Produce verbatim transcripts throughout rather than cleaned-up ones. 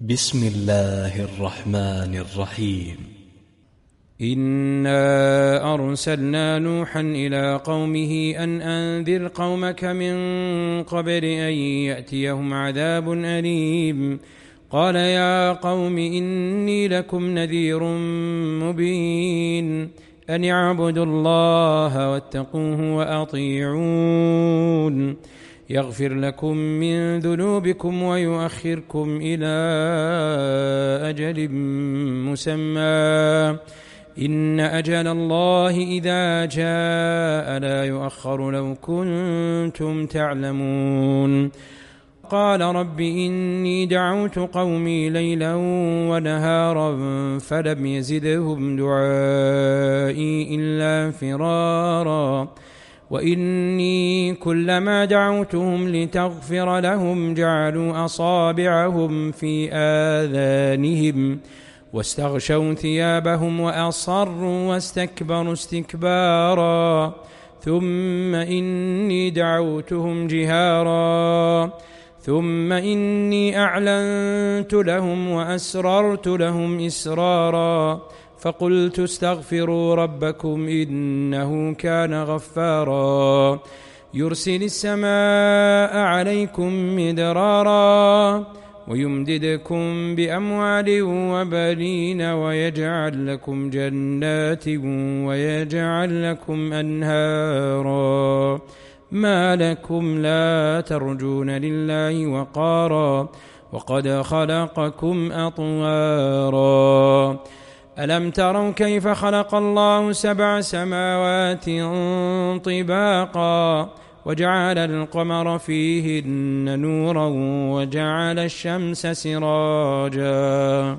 بسم الله الرحمن الرحيم. إنا أرسلنا نوحا إلى قومه أن أنذر قومك من قبل أن يأتيهم عذاب أليم. قال يا قوم إني لكم نذير مبين أن اعبدوا الله واتقوه وأطيعون يغفر لكم من ذنوبكم ويؤخركم إلى أجل مسمى إن أجل الله إذا جاء لا يؤخر لو كنتم تعلمون. قال رب إني دعوت قومي ليلا ونهارا فلم يزدهم دعائي إلا فرارا وإني كلما دعوتهم لتغفر لهم جعلوا أصابعهم في آذانهم واستغشوا ثيابهم وأصروا واستكبروا استكبارا ثم إني دعوتهم جهارا ثم إني أعلنت لهم وأسررت لهم إسرارا فقلت استغفروا ربكم إنه كان غفارا يرسل السماء عليكم مدرارا ويمددكم بأموال وبنين ويجعل لكم جنات ويجعل لكم أنهارا ما لكم لا ترجون لله وقارا وقد خلقكم أطوارا. ألم تروا كيف خلق الله سبع سماوات طباقا وجعل القمر فيهن نورا وجعل الشمس سراجا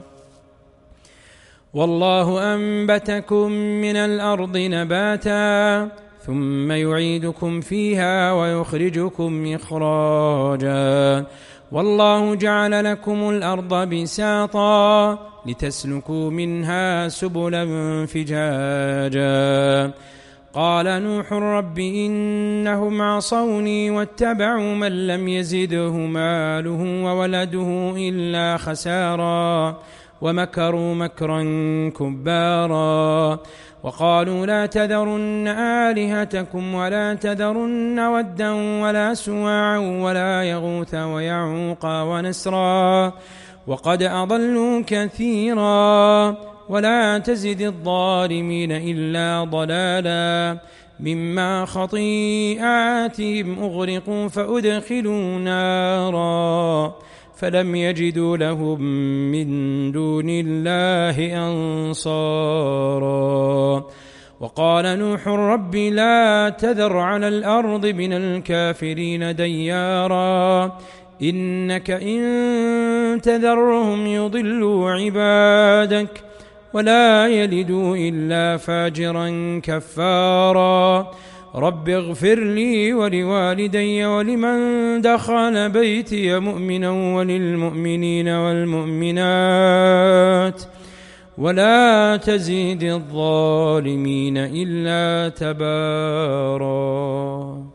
والله أنبتكم من الأرض نباتا ثم يعيدكم فيها ويخرجكم إخراجا والله جعل لكم الأرض بساطا لتسلكوا منها سبلا فجاجا. قال نوح رب إنهم عصوني واتبعوا من لم يزده ماله وولده إلا خسارا ومكروا مكرا كبارا وقالوا لا تذرن آلهتكم ولا تذرن ودا ولا سواعا ولا يغوث ويعوق ونسرا وقد أضلوا كثيرا ولا تزد الظالمين إلا ضلالا مما خطيئاتهم أغرقوا فأدخلوا نارا فلم يجدوا لهم من دون الله أنصارا. وقال نوح رب لا تذر على الأرض من الكافرين ديارا إنك إن تذرهم يضلوا عبادك ولا يلدوا إلا فاجرا كفارا. رب اغفر لي ولوالدي ولمن دخل بيتي مؤمنا وللمؤمنين والمؤمنات ولا تزيد الظالمين إلا تبارا.